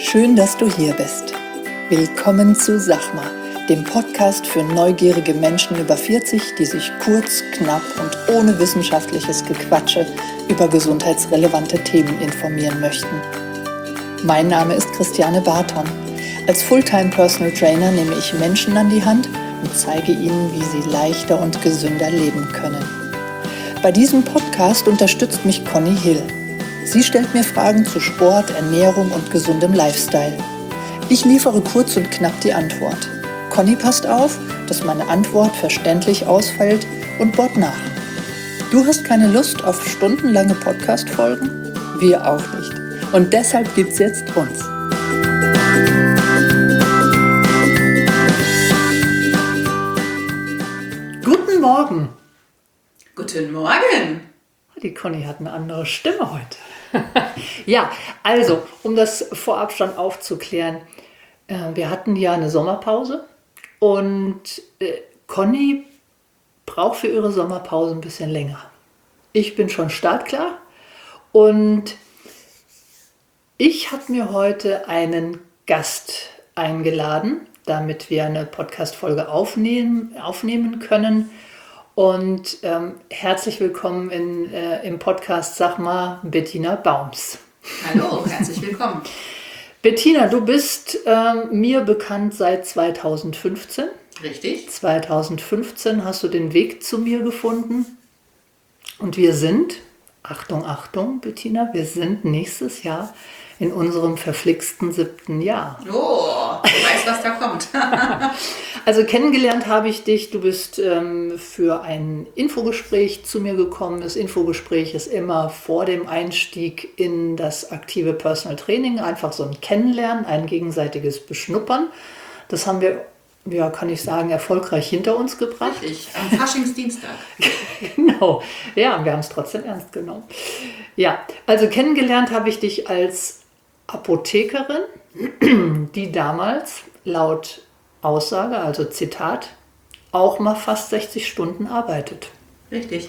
Schön, dass du hier bist. Willkommen zu Sachma, dem Podcast für neugierige Menschen über 40, die sich kurz, knapp und ohne wissenschaftliches Gequatsche über gesundheitsrelevante Themen informieren möchten. Mein Name ist Christiane Barton. Als Fulltime Personal Trainer nehme ich Menschen an die Hand und zeige ihnen, wie sie leichter und gesünder leben können. Bei diesem Podcast unterstützt mich Conny Hill. Sie stellt mir Fragen zu Sport, Ernährung und gesundem Lifestyle. Ich liefere kurz und knapp die Antwort. Conny passt auf, dass meine Antwort verständlich ausfällt und bohrt nach. Du hast keine Lust auf stundenlange Podcast-Folgen? Wir auch nicht. Und deshalb gibt's jetzt uns. Guten Morgen. Guten Morgen. Die Conny hat eine andere Stimme heute. Ja, also, um das vorab schon aufzuklären, wir hatten ja eine Sommerpause und Conny braucht für ihre Sommerpause ein bisschen länger. Ich bin schon startklar und ich habe mir heute einen Gast eingeladen, damit wir eine Podcast-Folge aufnehmen können. Und herzlich willkommen im Podcast Sachma, Bettina Baums. Hallo, herzlich willkommen. Bettina, du bist mir bekannt seit 2015. Richtig. 2015 hast du den Weg zu mir gefunden. Und wir sind, Achtung, Achtung, Bettina, wir sind nächstes Jahr in unserem verflixten 7. Jahr. Oh, ich weiß, was da kommt. Also kennengelernt habe ich dich, du bist für ein Infogespräch zu mir gekommen. Das Infogespräch ist immer vor dem Einstieg in das aktive Personal Training, einfach so ein Kennenlernen, ein gegenseitiges Beschnuppern. Das haben wir, ja, kann ich sagen, erfolgreich hinter uns gebracht. Richtig, am Faschingsdienstag. Genau, ja, wir haben es trotzdem ernst genommen. Ja, also kennengelernt habe ich dich als Apothekerin, die damals laut Aussage, also Zitat, auch mal fast 60 Stunden arbeitet. Richtig.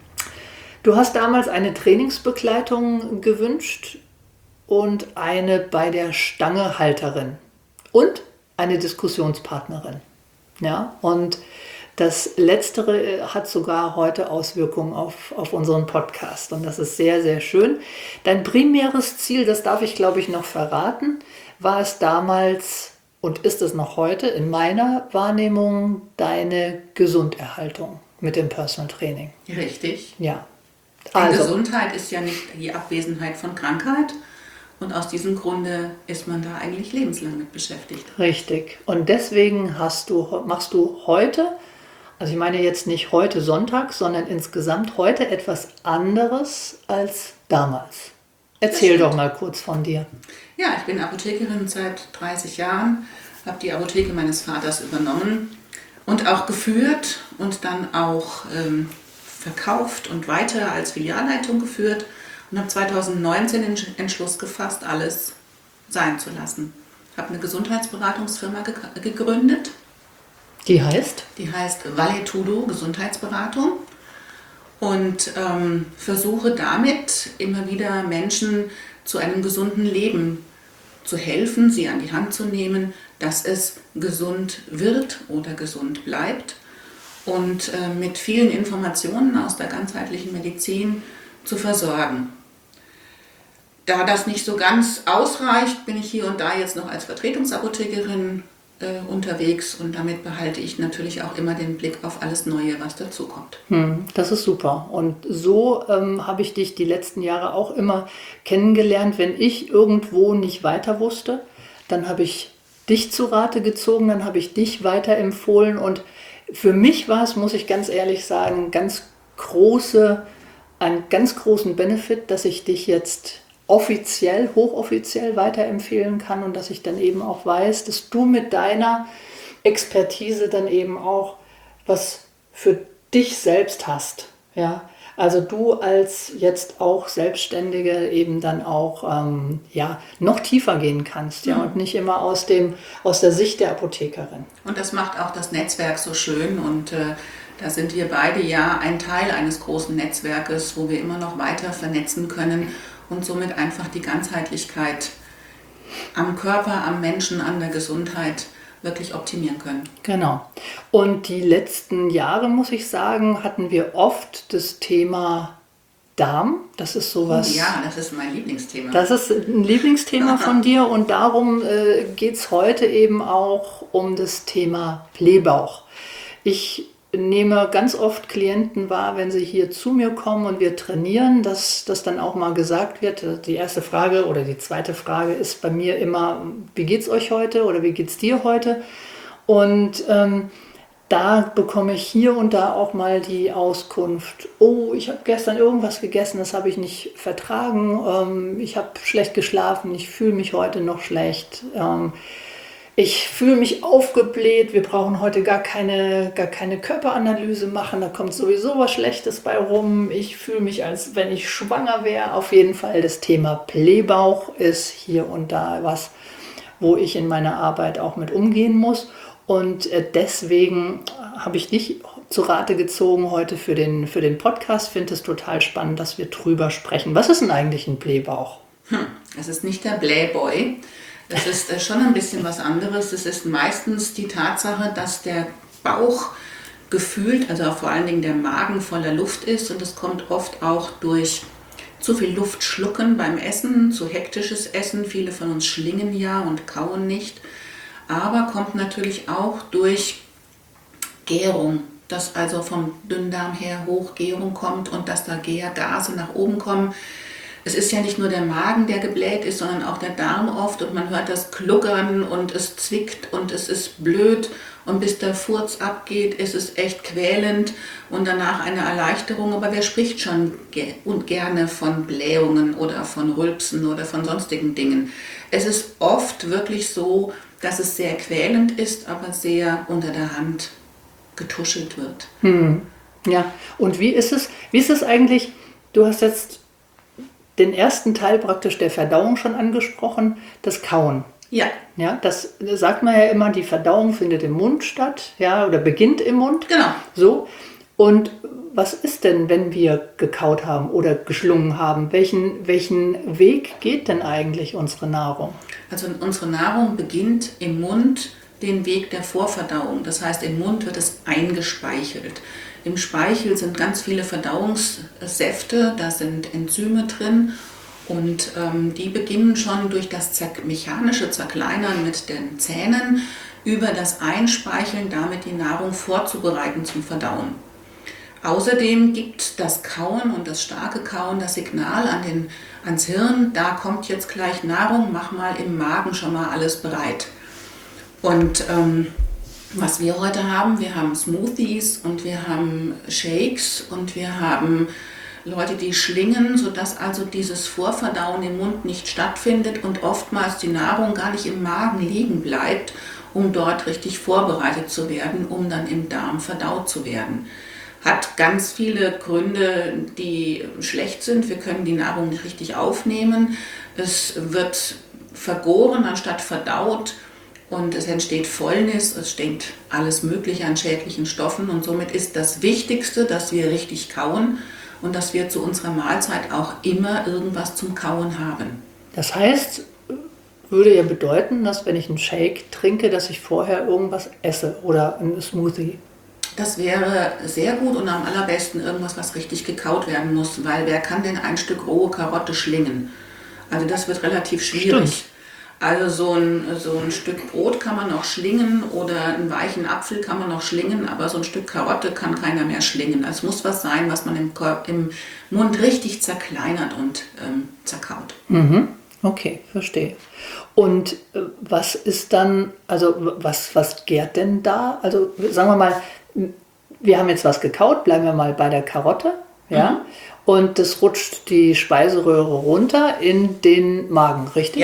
Du hast damals eine Trainingsbegleitung gewünscht und eine bei der Stange Halterin und eine Diskussionspartnerin. Ja, und das Letztere hat sogar heute Auswirkungen auf unseren Podcast und das ist sehr, sehr schön. Dein primäres Ziel, das darf ich glaube ich noch verraten, war es damals und ist es noch heute in meiner Wahrnehmung deine Gesunderhaltung mit dem Personal Training. Richtig. Ja. Also, Gesundheit ist ja nicht die Abwesenheit von Krankheit und aus diesem Grunde ist man da eigentlich lebenslang mit beschäftigt. Richtig. Und deswegen machst du heute, also ich meine jetzt nicht heute Sonntag, sondern insgesamt heute etwas anderes als damals. Erzähl doch mal kurz von dir. Ja, ich bin Apothekerin seit 30 Jahren, habe die Apotheke meines Vaters übernommen und auch geführt und dann auch verkauft und weiter als Filialleitung geführt und habe 2019 den Entschluss gefasst, alles sein zu lassen. Habe eine Gesundheitsberatungsfirma gegründet. Die heißt? Die heißt Valetudo Gesundheitsberatung und versuche damit immer wieder Menschen zu einem gesunden Leben zu helfen, sie an die Hand zu nehmen, dass es gesund wird oder gesund bleibt und mit vielen Informationen aus der ganzheitlichen Medizin zu versorgen. Da das nicht so ganz ausreicht, bin ich hier und da jetzt noch als Vertretungsapothekerin unterwegs und damit behalte ich natürlich auch immer den Blick auf alles Neue, was dazukommt. Das ist super und so habe ich dich die letzten Jahre auch immer kennengelernt. Wenn ich irgendwo nicht weiter wusste, dann habe ich dich zu Rate gezogen, dann habe ich dich weiterempfohlen und für mich war es, muss ich ganz ehrlich sagen, einen ganz großen Benefit, dass ich dich jetzt hochoffiziell weiterempfehlen kann und dass ich dann eben auch weiß, dass du mit deiner Expertise dann eben auch was für dich selbst hast. Ja? Also du als jetzt auch Selbstständige eben dann auch noch tiefer gehen kannst, ja, und nicht immer aus der Sicht der Apothekerin. Und das macht auch das Netzwerk so schön und da sind wir beide ja ein Teil eines großen Netzwerkes, wo wir immer noch weiter vernetzen können und somit einfach die Ganzheitlichkeit am Körper, am Menschen, an der Gesundheit wirklich optimieren können. Genau. Und die letzten Jahre, muss ich sagen, hatten wir oft das Thema Darm. Das ist sowas. Oh ja, das ist mein Lieblingsthema. Das ist ein Lieblingsthema von dir und darum geht es heute eben auch um das Thema Blähbauch. Ich nehme ganz oft Klienten wahr, wenn sie hier zu mir kommen und wir trainieren, dass das dann auch mal gesagt wird. Die erste Frage oder die zweite Frage ist bei mir immer, wie geht's euch heute oder wie geht's dir heute? Und da bekomme ich hier und da auch mal die Auskunft, oh, ich habe gestern irgendwas gegessen, das habe ich nicht vertragen, ich habe schlecht geschlafen, ich fühle mich heute noch schlecht. Ich fühle mich aufgebläht, wir brauchen heute gar keine Körperanalyse machen, da kommt sowieso was Schlechtes bei rum. Ich fühle mich, als wenn ich schwanger wäre. Auf jeden Fall das Thema Blähbauch ist hier und da was, wo ich in meiner Arbeit auch mit umgehen muss. Und deswegen habe ich dich zu Rate gezogen heute für den Podcast. Ich finde es total spannend, dass wir drüber sprechen. Was ist denn eigentlich ein Blähbauch? Es ist nicht der Blähboy. Das ist schon ein bisschen was anderes. Es ist meistens die Tatsache, dass der Bauch gefühlt, also vor allen Dingen der Magen voller Luft ist. Und das kommt oft auch durch zu viel Luft schlucken beim Essen, zu hektisches Essen. Viele von uns schlingen ja und kauen nicht. Aber kommt natürlich auch durch Gärung, dass also vom Dünndarm her Hochgärung kommt und dass da Gärgase nach oben kommen. Es ist ja nicht nur der Magen, der gebläht ist, sondern auch der Darm oft und man hört das Gluckern und es zwickt und es ist blöd und bis der Furz abgeht, ist es echt quälend und danach eine Erleichterung. Aber wer spricht schon gerne von Blähungen oder von Rülpsen oder von sonstigen Dingen? Es ist oft wirklich so, dass es sehr quälend ist, aber sehr unter der Hand getuschelt wird. Ja, und wie ist es eigentlich, du hast jetzt den ersten Teil praktisch der Verdauung schon angesprochen, das Kauen. Ja. Ja, das sagt man ja immer, die Verdauung findet im Mund statt, ja, oder beginnt im Mund. Genau. So. Und was ist denn, wenn wir gekaut haben oder geschlungen haben? Welchen Weg geht denn eigentlich unsere Nahrung? Also unsere Nahrung beginnt im Mund den Weg der Vorverdauung. Das heißt, im Mund wird es eingespeichelt. Im Speichel sind ganz viele Verdauungssäfte, da sind Enzyme drin und die beginnen schon durch das mechanische Zerkleinern mit den Zähnen über das Einspeicheln, damit die Nahrung vorzubereiten zum Verdauen. Außerdem gibt das Kauen und das starke Kauen das Signal ans Hirn, da kommt jetzt gleich Nahrung, mach mal im Magen schon mal alles bereit. Und was wir heute haben, wir haben Smoothies und wir haben Shakes und wir haben Leute, die schlingen, sodass also dieses Vorverdauen im Mund nicht stattfindet und oftmals die Nahrung gar nicht im Magen liegen bleibt, um dort richtig vorbereitet zu werden, um dann im Darm verdaut zu werden. Hat ganz viele Gründe, die schlecht sind. Wir können die Nahrung nicht richtig aufnehmen. Es wird vergoren anstatt verdaut. Und es entsteht Fäulnis, es steht alles Mögliche an schädlichen Stoffen und somit ist das Wichtigste, dass wir richtig kauen und dass wir zu unserer Mahlzeit auch immer irgendwas zum Kauen haben. Das heißt, würde ja bedeuten, dass wenn ich einen Shake trinke, dass ich vorher irgendwas esse oder einen Smoothie. Das wäre sehr gut und am allerbesten irgendwas, was richtig gekaut werden muss, weil wer kann denn ein Stück rohe Karotte schlingen? Also das wird relativ schwierig. Stimmt. Also so ein Stück Brot kann man noch schlingen oder einen weichen Apfel kann man noch schlingen, aber so ein Stück Karotte kann keiner mehr schlingen. Es muss was sein, was man im Mund richtig zerkleinert und zerkaut. Okay, verstehe. Und was ist dann, also was gärt denn da? Also sagen wir mal, wir haben jetzt was gekaut, bleiben wir mal bei der Karotte, ja? Und das rutscht die Speiseröhre runter in den Magen, richtig? Ja.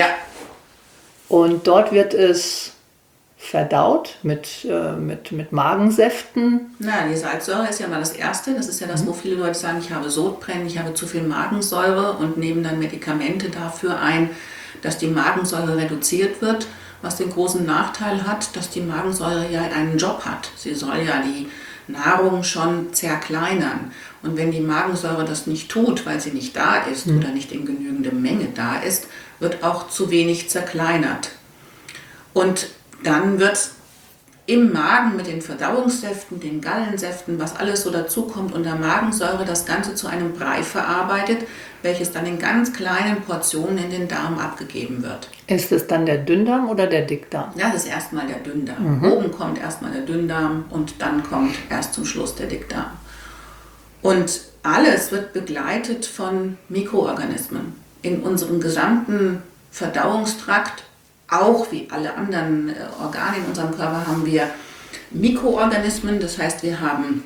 Und dort wird es verdaut mit Magensäften. Na, die Salzsäure ist ja mal das Erste. Das ist ja das, wo viele Leute sagen, ich habe Sodbrennen, ich habe zu viel Magensäure und nehmen dann Medikamente dafür ein, dass die Magensäure reduziert wird, was den großen Nachteil hat, dass die Magensäure ja einen Job hat. Sie soll ja die Nahrung schon zerkleinern. Und wenn die Magensäure das nicht tut, weil sie nicht da ist oder nicht in genügender Menge da ist, wird auch zu wenig zerkleinert. Und dann wird im Magen mit den Verdauungssäften, den Gallensäften, was alles so dazukommt und der Magensäure das Ganze zu einem Brei verarbeitet, welches dann in ganz kleinen Portionen in den Darm abgegeben wird. Ist es dann der Dünndarm oder der Dickdarm? Das ist erstmal der Dünndarm. Oben kommt erstmal der Dünndarm und dann kommt erst zum Schluss der Dickdarm. Und alles wird begleitet von Mikroorganismen. In unserem gesamten Verdauungstrakt, auch wie alle anderen Organe in unserem Körper, haben wir Mikroorganismen. Das heißt, wir haben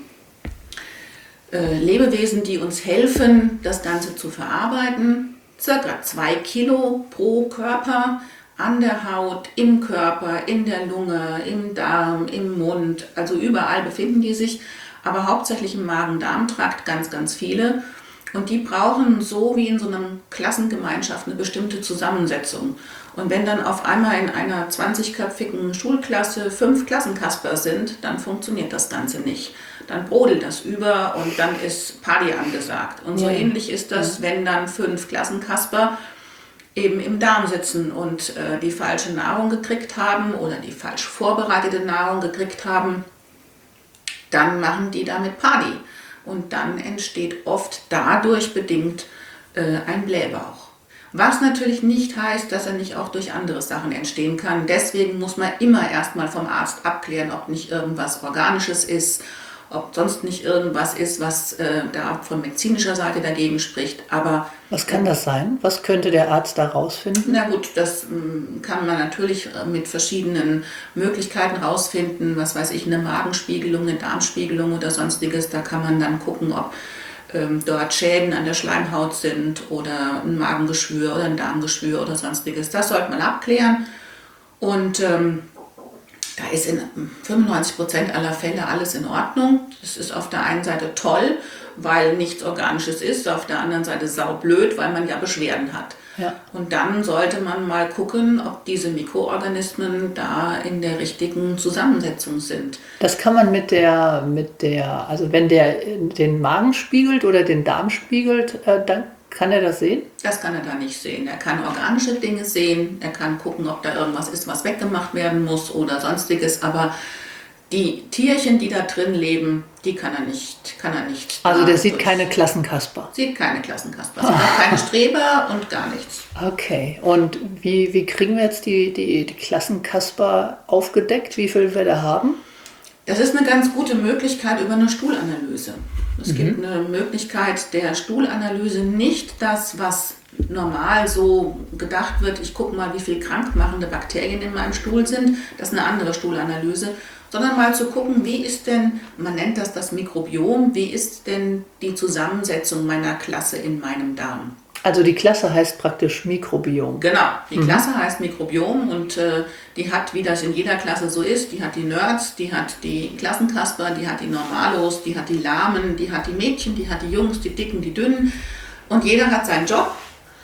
Lebewesen, die uns helfen, das Ganze zu verarbeiten. Circa 2 Kilo pro Körper an der Haut, im Körper, in der Lunge, im Darm, im Mund. Also überall befinden die sich, aber hauptsächlich im Magen-Darm-Trakt ganz, ganz viele. Und die brauchen so wie in so einer Klassengemeinschaft eine bestimmte Zusammensetzung. Und wenn dann auf einmal in einer 20-köpfigen Schulklasse 5 Klassenkasper sind, dann funktioniert das Ganze nicht. Dann brodelt das über und dann ist Party angesagt. Und so ähnlich ist das, wenn dann 5 Klassenkasper eben im Darm sitzen und die falsche Nahrung gekriegt haben oder die falsch vorbereitete Nahrung gekriegt haben, dann machen die damit Party. Und dann entsteht oft dadurch bedingt ein Blähbauch. Was natürlich nicht heißt, dass er nicht auch durch andere Sachen entstehen kann. Deswegen muss man immer erstmal vom Arzt abklären, ob nicht irgendwas Organisches ist, ob sonst nicht irgendwas ist, was da von medizinischer Seite dagegen spricht. Aber was kann das sein? Was könnte der Arzt da rausfinden? Na gut, das kann man natürlich mit verschiedenen Möglichkeiten rausfinden. Was weiß ich, eine Magenspiegelung, eine Darmspiegelung oder sonstiges. Da kann man dann gucken, ob dort Schäden an der Schleimhaut sind oder ein Magengeschwür oder ein Darmgeschwür oder sonstiges. Das sollte man abklären. Und da ist in 95% aller Fälle alles in Ordnung. Das ist auf der einen Seite toll, weil nichts Organisches ist, auf der anderen Seite saublöd, weil man ja Beschwerden hat. Ja. Und dann sollte man mal gucken, ob diese Mikroorganismen da in der richtigen Zusammensetzung sind. Das kann man also wenn der den Magen spiegelt oder den Darm spiegelt, dann kann er das sehen? Das kann er da nicht sehen. Er kann organische Dinge sehen, er kann gucken, ob da irgendwas ist, was weggemacht werden muss oder sonstiges, aber die Tierchen, die da drin leben, die kann er nicht. Also der sieht keine Klassenkasper? Sieht keine Klassenkasper, sieht auch keine Streber und gar nichts. Okay, und wie kriegen wir jetzt die Klassenkasper aufgedeckt, wie viel wir da haben? Das ist eine ganz gute Möglichkeit über eine Stuhlanalyse. Es gibt eine Möglichkeit der Stuhlanalyse, nicht das, was normal so gedacht wird, ich gucke mal, wie viel krankmachende Bakterien in meinem Stuhl sind, das ist eine andere Stuhlanalyse, sondern mal zu gucken, wie ist denn, man nennt das Mikrobiom, wie ist denn die Zusammensetzung meiner Klasse in meinem Darm. Also die Klasse heißt praktisch Mikrobiom. Genau, die Klasse heißt Mikrobiom und die hat, wie das in jeder Klasse so ist, die hat die Nerds, die hat die Klassenkasper, die hat die Normalos, die hat die Lahmen, die hat die Mädchen, die hat die Jungs, die Dicken, die Dünnen und jeder hat seinen Job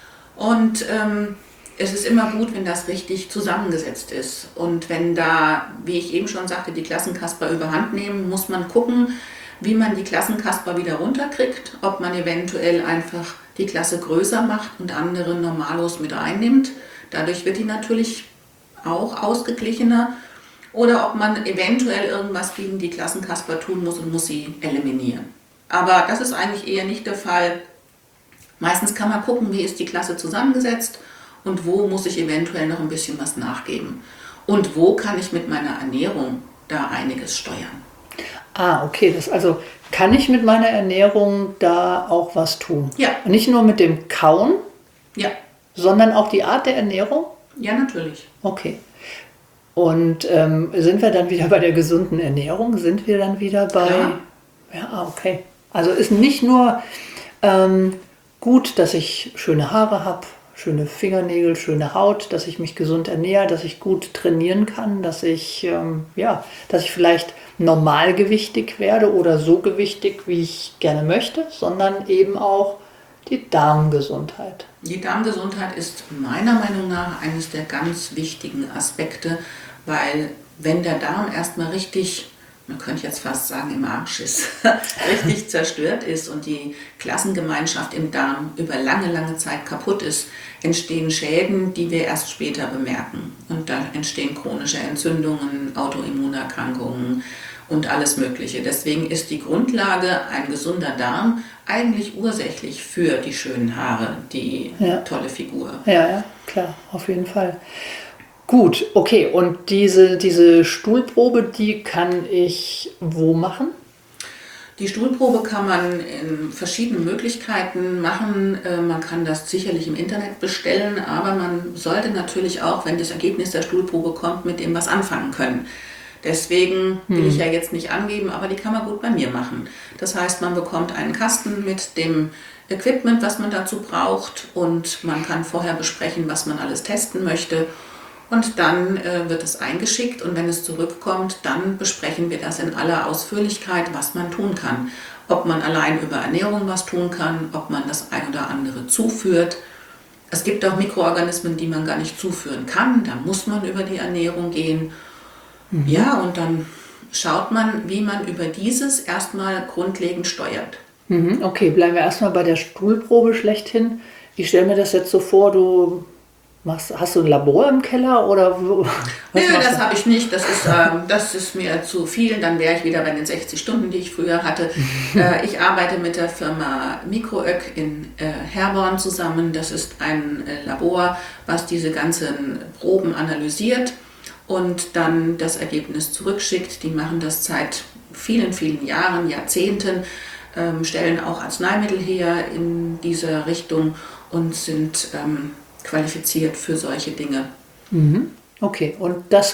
und es ist immer gut, wenn das richtig zusammengesetzt ist und wenn da, wie ich eben schon sagte, die Klassenkasper überhand nehmen, muss man gucken, wie man die Klassenkasper wieder runterkriegt, ob man eventuell einfach die Klasse größer macht und andere Normalos mit reinnimmt. Dadurch wird die natürlich auch ausgeglichener. Oder ob man eventuell irgendwas gegen die Klassenkasper tun muss und muss sie eliminieren. Aber das ist eigentlich eher nicht der Fall. Meistens kann man gucken, wie ist die Klasse zusammengesetzt und wo muss ich eventuell noch ein bisschen was nachgeben. Und wo kann ich mit meiner Ernährung da einiges steuern. Ah, okay. Also kann ich mit meiner Ernährung da auch was tun? Ja. Nicht nur mit dem Kauen, ja, sondern auch die Art der Ernährung? Ja, natürlich. Okay. Und sind wir dann wieder bei der gesunden Ernährung? Sind wir dann wieder bei... Ja, okay. Also ist nicht nur gut, dass ich schöne Haare habe, schöne Fingernägel, schöne Haut, dass ich mich gesund ernähre, dass ich gut trainieren kann, dass ich vielleicht normalgewichtig werde oder so gewichtig, wie ich gerne möchte, sondern eben auch die Darmgesundheit. Die Darmgesundheit ist meiner Meinung nach eines der ganz wichtigen Aspekte, weil wenn der Darm erstmal richtig man könnte jetzt fast sagen, im Arsch ist, richtig zerstört ist und die Klassengemeinschaft im Darm über lange, lange Zeit kaputt ist, entstehen Schäden, die wir erst später bemerken. Und da entstehen chronische Entzündungen, Autoimmunerkrankungen und alles Mögliche. Deswegen ist die Grundlage ein gesunder Darm eigentlich ursächlich für die schönen Haare, die tolle Figur. Ja, klar, auf jeden Fall. Gut, okay. Und diese Stuhlprobe, die kann ich wo machen? Die Stuhlprobe kann man in verschiedenen Möglichkeiten machen. Man kann das sicherlich im Internet bestellen, aber man sollte natürlich auch, wenn das Ergebnis der Stuhlprobe kommt, mit dem was anfangen können. Deswegen will ich ja jetzt nicht angeben, aber die kann man gut bei mir machen. Das heißt, man bekommt einen Kasten mit dem Equipment, was man dazu braucht, und man kann vorher besprechen, was man alles testen möchte. Und dann wird es eingeschickt, und wenn es zurückkommt, dann besprechen wir das in aller Ausführlichkeit, was man tun kann. Ob man allein über Ernährung was tun kann, ob man das ein oder andere zuführt. Es gibt auch Mikroorganismen, die man gar nicht zuführen kann, da muss man über die Ernährung gehen. Ja, und dann schaut man, wie man über dieses erstmal grundlegend steuert. Okay, bleiben wir erstmal bei der Stuhlprobe schlechthin. Ich stelle mir das jetzt so vor, hast du ein Labor im Keller oder Nö, das habe ich nicht. Das ist mir zu viel. Dann wäre ich wieder bei den 60 Stunden, die ich früher hatte. Ich arbeite mit der Firma Mikroök in Herborn zusammen. Das ist ein Labor, was diese ganzen Proben analysiert und dann das Ergebnis zurückschickt. Die machen das seit vielen, vielen Jahren, Jahrzehnten, stellen auch Arzneimittel her in dieser Richtung und sind qualifiziert für solche Dinge. Okay, und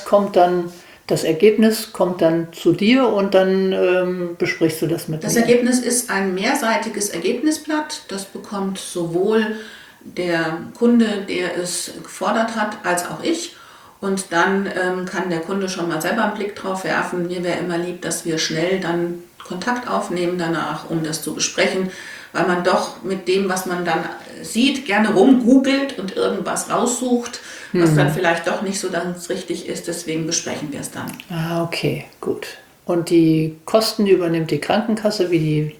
das Ergebnis kommt dann zu dir und dann besprichst du das mit mir? Das Ergebnis ist ein mehrseitiges Ergebnisblatt. Das bekommt sowohl der Kunde, der es gefordert hat, als auch ich. Und dann kann der Kunde schon mal selber einen Blick drauf werfen. Mir wäre immer lieb, dass wir schnell dann Kontakt aufnehmen danach, um das zu besprechen, weil man doch mit dem, was man dann sieht, gerne rumgoogelt und irgendwas raussucht, was dann vielleicht doch nicht so ganz richtig ist. Deswegen besprechen wir es dann. Okay, gut. Und die Kosten übernimmt die Krankenkasse, wie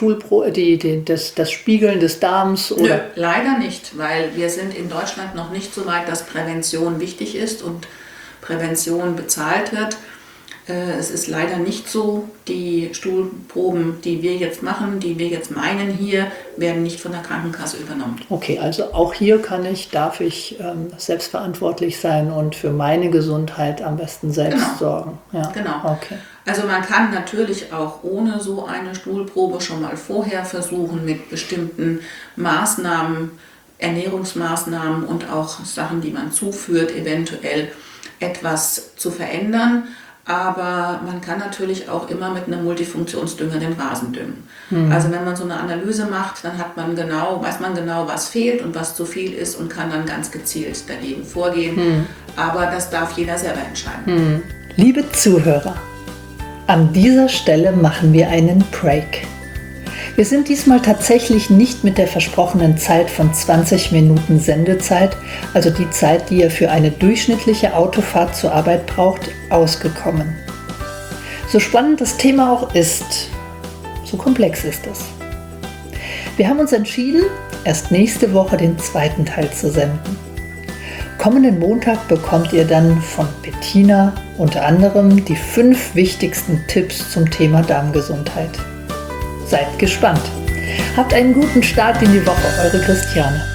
das Spiegeln des Darms? Oder? Nö, leider nicht, weil wir sind in Deutschland noch nicht so weit, dass Prävention wichtig ist und Prävention bezahlt wird. Es ist leider nicht so, die Stuhlproben, die wir jetzt machen, die wir jetzt meinen hier, werden nicht von der Krankenkasse übernommen. Okay, also auch hier darf ich selbstverantwortlich sein und für meine Gesundheit am besten selbst sorgen. Ja, genau. Okay. Also man kann natürlich auch ohne so eine Stuhlprobe schon mal vorher versuchen, mit bestimmten Maßnahmen, Ernährungsmaßnahmen und auch Sachen, die man zuführt, eventuell etwas zu verändern. Aber man kann natürlich auch immer mit einem Multifunktionsdünger den Rasen düngen. Also wenn man so eine Analyse macht, dann weiß man genau, was fehlt und was zu viel ist und kann dann ganz gezielt dagegen vorgehen. Aber das darf jeder selber entscheiden. Liebe Zuhörer, an dieser Stelle machen wir einen Break. Wir sind diesmal tatsächlich nicht mit der versprochenen Zeit von 20 Minuten Sendezeit, also die Zeit, die ihr für eine durchschnittliche Autofahrt zur Arbeit braucht, ausgekommen. So spannend das Thema auch ist, so komplex ist es. Wir haben uns entschieden, erst nächste Woche den zweiten Teil zu senden. Kommenden Montag bekommt ihr dann von Bettina unter anderem die 5 wichtigsten Tipps zum Thema Darmgesundheit. Seid gespannt. Habt einen guten Start in die Woche, eure Christiane.